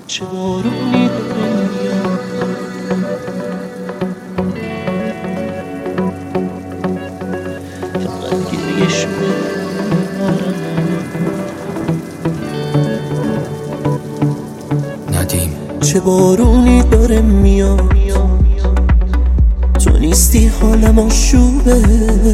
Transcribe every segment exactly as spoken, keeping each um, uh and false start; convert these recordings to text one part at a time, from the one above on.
چه بارونی داره میاد، فقط گریه شده ندیم. چه بارونی داره میاد، تو نیستی حالم آشوبه،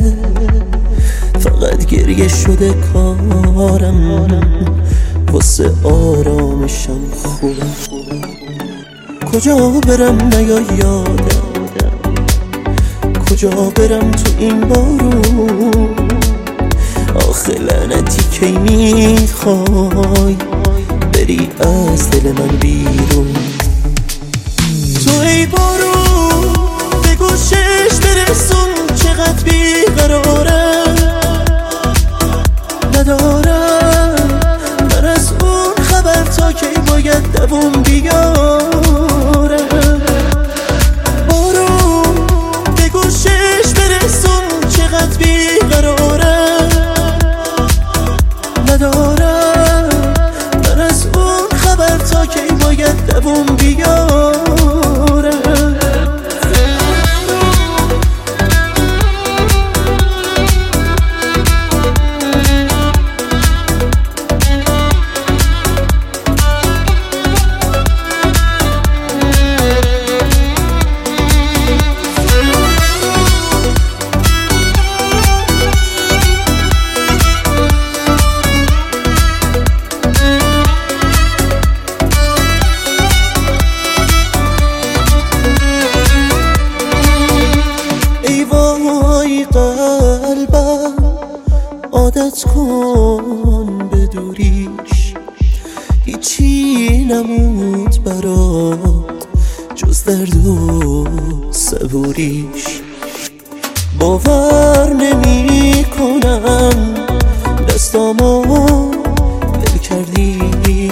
فقط گریه شده کارم، واسه آرامشم خوبه. کجا برم نیا یادم، کجا برم تو این بارون، آخه لعنتی کی میخوای بری از دل من بیرون. تو ای بارون به گوشش برسون، چقدر بیقرارم، ندارم من از اون خبر تا کی باید دووم بیارم. بارون به گوشش برسون، چقدر بیقرارم، ندارم من از اون خبر تا کی باید دووم بیارم. عادت کن به دوریش، هیچی نموند برات جز درد و صبوریش. باور نمی کنم دستامو ول کردی،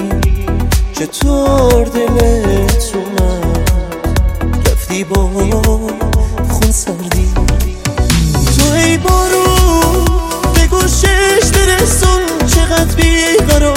چطور دلت اومد رفتی با خون سردی. تو ای بارون به گوشش برسون، چقدر بیقرار